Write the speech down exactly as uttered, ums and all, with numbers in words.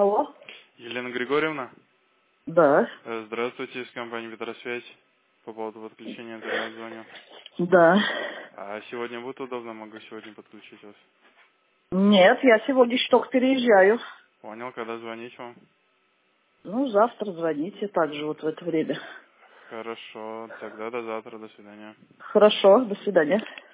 Алло? Елена Григорьевна? Да. Э, Здравствуйте, из компании Ветросвязь. По поводу подключения интернет звоню. Да. А сегодня будет удобно? Могу сегодня подключить вас. Нет, я сегодня еще только переезжаю. Понял, когда звонить вам? Ну, завтра звоните, также вот в это время. Хорошо, тогда до завтра, до свидания. Хорошо, до свидания.